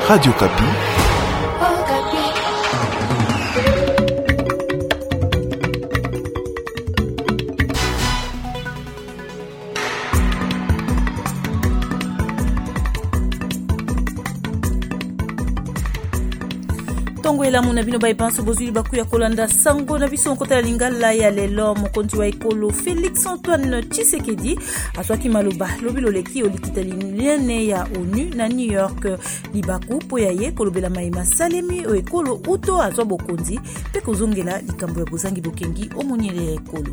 Radio Kapi. Tongo ela muna bino baipanso bozuli baku ya kolanda sango na biso nkota lingala ya lelo mokonzi wa ekolo Félix Antoine Tshisekedi aswaki maloba lobilo leki olikita liene ya ONU na New York libaku po ya ye kolobela maima salemi o ekolo uto azwa bokonzi pe kozongela likambo ya bozangi bokengi omoniele ya ekolo.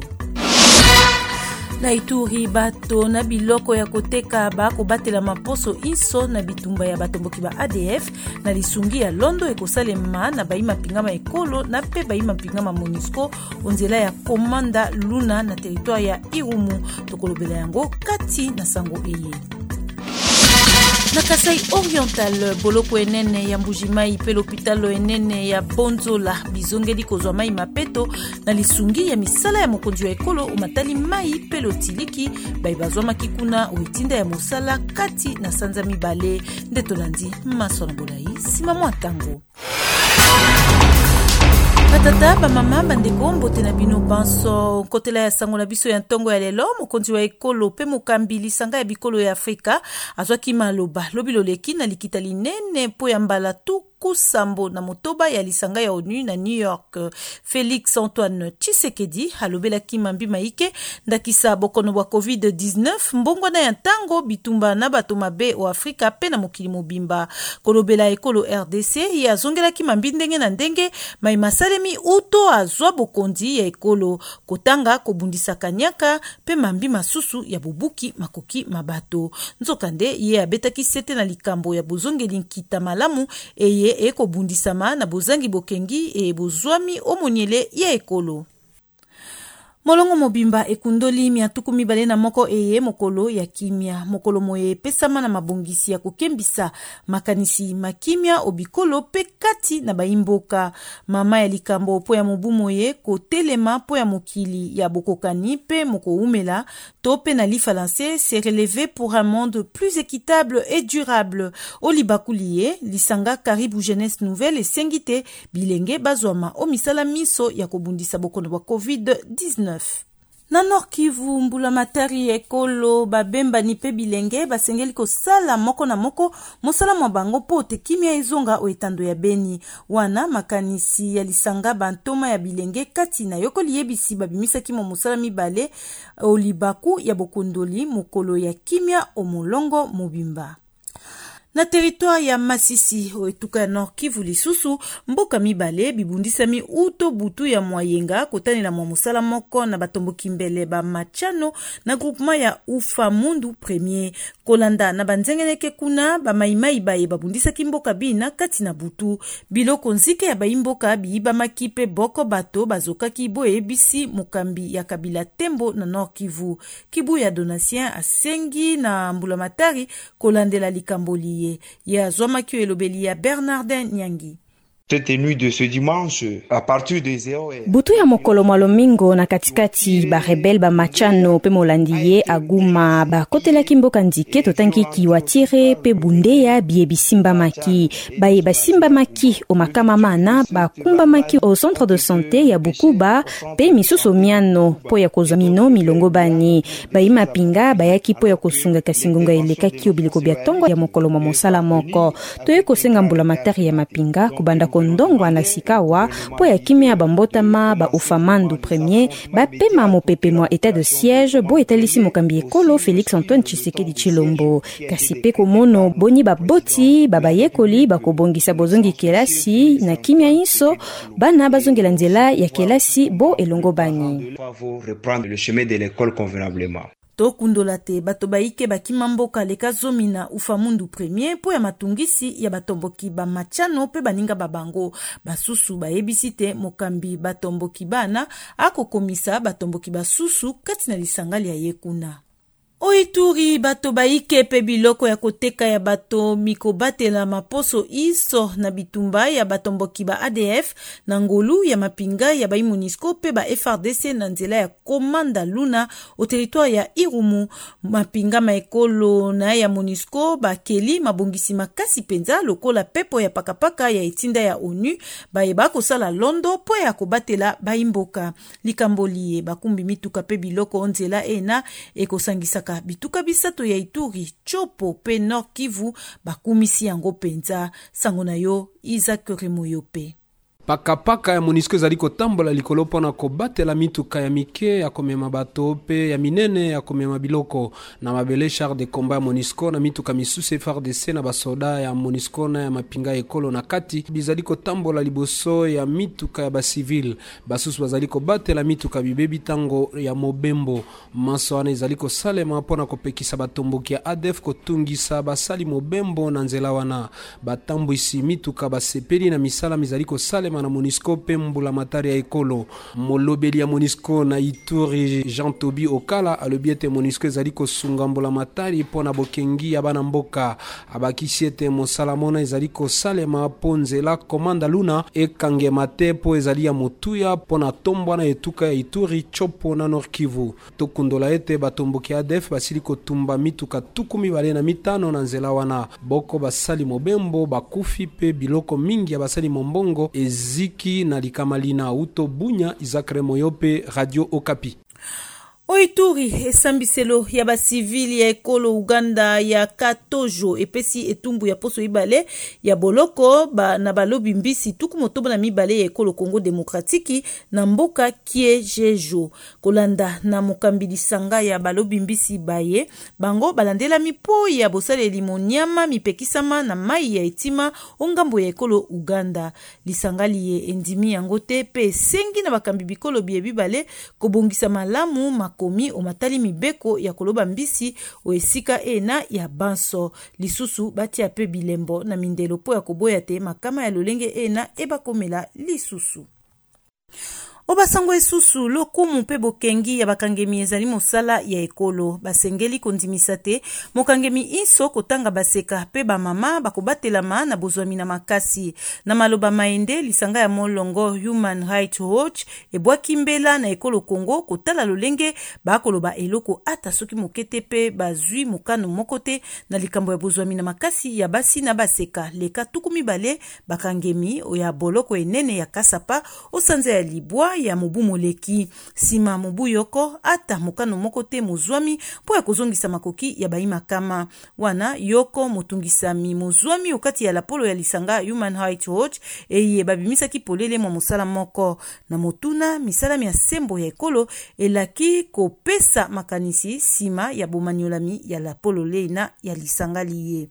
Na Ituri bato na biloko ya koteka bako batela maposo inso na bitumba ya batomboki ba ADF na lisungi ya Londo ekosalema na baima pingama ekolo na pe baima pingama MONUSCO onzela ya komanda Luna na territoire ya Irumu tokolobela yango kati na sango eye. Na Kasai Oriental, boloko enene ya Mbujimai pe l'hôpital enene ya Bonzola bizongeli kozwa mai mapeto na lisungi ya misala ya mokonzi wa ekolo umatali mai pe lotiliki baibazwa makikuna uitinda ya mosala kati na sanza mibale ndetolandi masona bolai sima mwatango. Batata ba mama bandeko mbote na bino banso kotela ya sango na biso ya ntongo ya lelo mokonzi wa ekolo pe mokambili sanga ya bikolo ya Afrika azwaki maloba lobilo leki na likita linene po ya mbala kusambo na motoba ya lisanga ya ONU na New York. Félix Antoine Tshisekedi alobela kimambi maike ndakisa bokono wa COVID-19 mbongwana ya ntango bitumba na bato mabe o Afrika pe na mokili mobimba. Kolobela ekolo RDC ya zongela kimambi ndenge na ndenge mai masalemi uto azwa bokondi ya ekolo kotanga kobundisa kanyaka pe mambi masusu ya bubuki makoki mabato. Nzokande ye abetaki sete na likambo ya bozongeli nkita malamu eye eko bundisama na bozangi bokengi e bozwami omoniele ya ekolo. Molongo mobimba ekundoli miatuku mibale na moko eye mokolo ya kimia. Mokolo moye pesama na mabongisi ya kokembisa makanisi makimia obikolo pe kati na baimboka. Mama ya likambo po ya mobumo ye kotelema po ya mokili ya bokokani pe moko umela to pe na lifalanse se relever pour un monde plus équitable et durable. Olibakuliye lisanga karibu jeunesse nouvelle et sengite bilenge bazwama omisala miso ya kobundisa bokono wa COVID-19. Na Nord Kivu mbula matari ekolo babemba ni pe bilenge basengeli kosala moko na moko mosala mwa bango po te kimia ezonga o etando ya Beni wana makanisi ya lisanga bantoma ya bilenge kati na yokoli yebisi babimisaki mo mosala mibale olibaku ya bokondoli mokolo ya kimia o molongo mobimba. Na territoire ya Masisi oetuka ya Nord Kivu lisusu mboka mibale bibundisami uto butu ya mwayenga kotani na mwamusala moko na batomboki mbele ba machano na groupement ya Ufa Mundu Premier kolanda na banzengeneke kuna ba maimai baye babundisaki mboka bina kati na butu biloko nzike ya baimboka biiba makipe boko bato bazokaki boye bisi mukambi ya kabila tembo na Nord Kivu kibu ya donatien asengi na mbulamatari kolandela likamboli ya Zomaki elobeli ya Bernardin Nyangi. Cette nuit de ce dimanche, à partir de 0h. Butu ya mokolo mwalomingo na katikati ba rebel ba machano pe molandiye aguma ba kotela kimboka ndike totangi kiwatire pe bundeya biye bisimba maki baye basimba maki o makama mana ba kumba maki au centre de santé ya Bukuba pe misuso miano po ya kozamino milongo bani baima pinga bayaki po ya kosunga kasingunga eleka kio biliko bya tongo ya mokolo mwa mosala moko toye kosenga mbula matari ya mapinga kubanda ndongo na sikawa po ya kimia bambotama ba ufamandu premier ba pema mopepe mwa état de siège bo etalisi mokambi ekolo Félix Antoine Tshisekedi Chilombo kasi pe komono boni ba boti baba yekoli bakobongisa bozongi kelasi na kimia inso bana bazongela nzela ya kelasi bo elongo bani reprendre le chemin de l'école convenablement. Tokundola te bato baike bakimamboka leka zomina Ufa Mundu Premier po ya matungisi ya batomboki ba machano pe baninga babango basusu bayebisi te mokambi batomboki bana akokomisa batomboki basusu kati na lisangali ya yekuna. Oituri bato baike pe biloko ya koteka ya bato mikobatela maposo iso na bitumba ya batomboki ba ADF na ngolu ya mapinga ya bai MONUSCO pe ba FRDC na nzela ya komanda luna o territoire ya Irumu. Mapinga maekolo na ya MONUSCO bakeli mabongisi makasi penza lokola pepo ya pakapaka ya etinda ya ONU baeba kosala londo po ya kobatela baimboka. Likamboli bakumbi mituka pe biloko onzela ena ekosangisaka bituka bisato ya Ituri, Chopo pe Nord Kivu bakumisi yango penza. Sango na yo Isaac Remoyope. Pakapaka ya MONUSCO ezali kotambola likolo pona kobatela mituka ya mike ya komema bato pe ya minene ya komema biloko na mabele char de combat ya MONUSCO na mituka misusu FARDC na basoda ya MONUSCO na ya mapinga ekolo na kati bizali kotambola liboso ya mituka ya basivile basusu bazali kobatela mituka bibebi tango ya mobembo maso wana ezali kosalema pona kopekisa batomboki ya ADF kotungisa basali mobembo na nzela wana batambwisi mituka basepeli na misala mizali kosalema na MONUSCO pe mbula matari ya ekolo. Molobeli ya MONUSCO na Ituri Jean Tobi Okala alobiete MONUSCO ezali kosunga mbula matari pona bokengi ya bana mboka. Abakisi ete mosalamona ezali kosalema po nzela komanda luna ekangema te po ezali ya motuya pona tombwa na etuka ya Ituri, Chopo na Nord Kivu. Tokundola ete batomboki ADF basili kotumba mituka 25 na nzela wana. Boko basali mobembo bakufi pe biloko mingi ya basali mombongo Ziki na likamalina uto bunya Isaac Remoyope Radio Okapi. Oituri esambiselo ya basivili ya ekolo Uganda ya Katojo epesi etumbu ya poso ibale ya boloko na balobi mbisi tuku motobo na mibale ya ekolo Congo Demokratiki na mboka Kiejejo. Kolanda na mokambili sanga ya balobi mbisi baye bango balandela mipo ya bosale limonyama mipekisama na mai ya etima ongambo ya ekolo Uganda. Lisangali ye endimi yango te pe sengi na bakambi bikolo bibale kobongisa malamu komi o matali mibeko ya koloba mbisi o esika ena ya banso lisusu batia pe bilembo na mindelo po ya koboya te makama ya lolenge ena eba komela lisusu. Obasango esusu lokumu pe bokengi ya bakangemi ezali mosala ya ekolo basengeli kondimisa te mokangemi iso kotanga baseka pe bamama bakobatelama na bozwami na makasi na maloba maende lisanga ya molongo Human Rights Watch ebwaki mbela na ekolo Congo kotala lolenge bakoloba eloko ata soki mokete pe bazwi mokano mokote na likambo ya bozwami na makasi ya basi na baseka leka tukumi bale bakangemi oya boloko enene ya kasapa osanza ya libwa ya mubu moleki sima mubu yoko ata mokano mokote mozwami po ya kozongisa makoki ya baima kama wana yoko motungisami mozwami okati ya lapolo ya lisanga Human Rights Watch eye babimisaki polele mwa mosala moko na motuna misalami ya sembo ya ekolo elaki kopesa makanisi sima ya bomaniolami ya lapolo lena ya lisanga liye.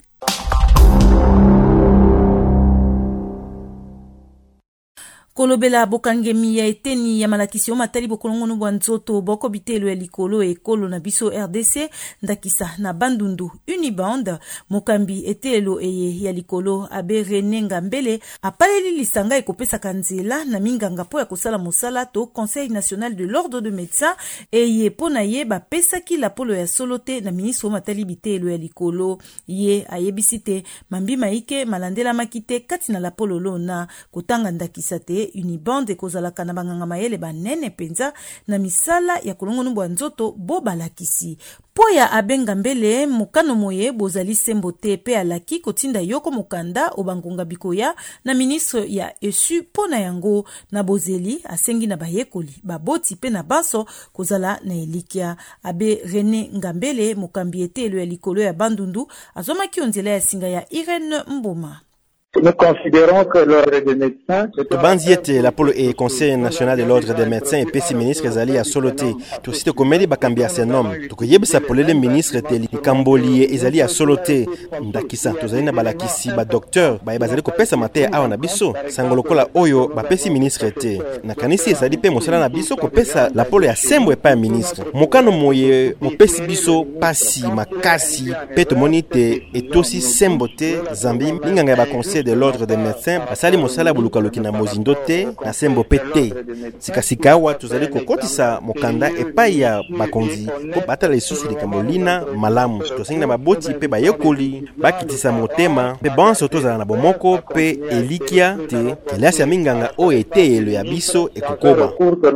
Kolobela bokangemi ya eteni ya malakisi o matali bokolongono bwa nzoto boko bitelo ya likolo ekolo na biso RDC ndakisa na bandundu Uniband mokambi etelo eye ya likolo abe René Ngambele apaleli lisanga ekopesa kanzela na minganga po ya kosala mosala to Conseil national de l'ordre de médecins eye pona ye bapesaki la polo ya solote na ministre o matali bitelo ya likolo ye ayebisite mambi maike malandela makite kati na la polo lona kotanga ndakisa te Uniband ekozalaka na banganga mayele banene penza na misala ya kolongono bwa nzoto bo balakisi. Po ya abenga mbele mokano moye bozali sembo te pe alaki kotinda yoko mokanda obangonga bikoya na ministre ya esu pona yango na bozeli asengi na bayekoli baboti pe na baso kozala na elikia. Abe René Ngambele mokambi etelo ya likolo ya bandundu azomaki onzela ya singa ya Irene Mboma. Nous considérons que l'ordre des médecins... Banziete, la polo et Conseil national de l'ordre des médecins et pesi ministre ezali ya solote. Tu site komeli bakambi ya senom. Tukoyebisa polele ministre te likamboli ezali ya solote. Ndakisa tozali na balakisi ba docteur ba bazali kopesa mate awa na biso. Sangolokola oyo ba pesi ministre te. Na kanisi ezali pe mosala na biso kopesa la polo ya sembo epa ya ministre. Mokano moye mopesi biso pasi makasi pe tomoni te etosi sembo te zambi minganga ya ba conseil conseil de l'ordre des médecins basali mosala bulukaluki na mozindo te na sembo pe te sikasika awa tozali kokotisa mokanda epai ya bakonzi mpo batala lisusu likambo lina malamu tosengi na baboti mpe bayekoli bakitisa motema mpe banso tozala na bomoko mpe elikia te kelasi ya minganga oyo eteyelo ya biso ekokoba.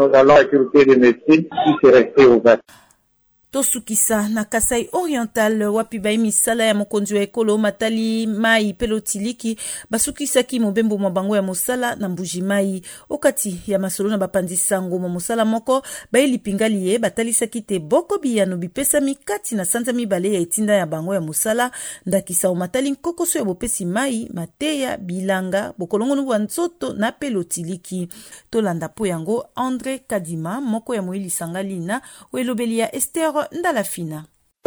Tosukisa na Kasai Oriental wapi bai misala ya mokonzi wa ekolo matali mai pelotiliki basukisaki mobembo mabango ya mosala na mbuji mai okati ya masolo na bapandi sango mosala moko bai lipingali ye batalisaki te boko biyano bipesa mikati na sanza mibale ya etinda ya bango ya mosala ndakisa o matali nkokoso ya bopesi mai mateya bilanga bokolongo nubu nzoto na pelotiliki tolanda po yango André Kadima moko ya Moili Sangalina welobeli ya Esther Ndalafina.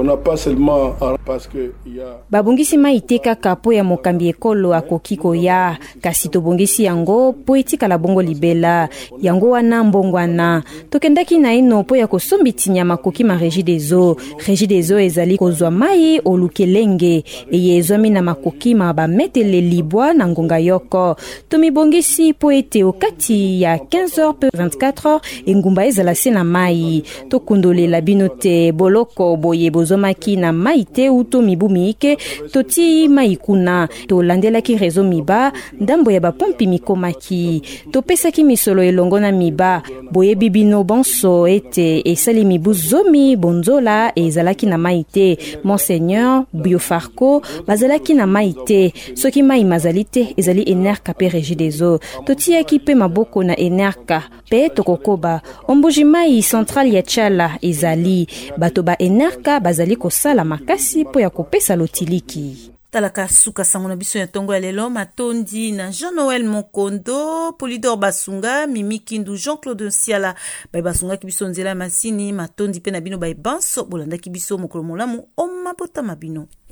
Babongisi mai te kaka po ya mokambi ekolo akoki koya kasi tobongisi yango po etikala bongo libela yango wana mbongwana tokendaki na ino po ya kosombitinya makoki ma Régie des Eaux ezali kozwa mai olukelenge eye ezwami na makoki ma bametele libwa na ngonga yoko tomibongisi po ete okati ya 15h pe 24h engumba ezala se na mai tokundolela bino te boloko boye zomaki na maite uto mibumi ike toti maikuna to landelaki rezo miba ndambo ya bapompi mikomaki to pesaki misolo elongo na miba boye bibino bonso ete esali mibu zomi bonzola ezalaki na maite Monseigneur Biofarco bazalaki na maite soki mai mazalite ezali Enerka pe Régie des Eaux toti ekipe maboko na Enerka pe tokokoba ombuji mai central ya Chala ezali bato ba Enerka bazali kosala makasi po ya kopesa lotiliki. Talaka suka sango na biso ya tongo ya lelo matondi na Jean-Noël Mokondo, Polydor Basunga, Mimi Kindu, Jean-Claude Nsiala, bai basunga kibiso nzela masini matondi pe na bino bai banso bolanda kibiso mokolo molamu omma bota mabino.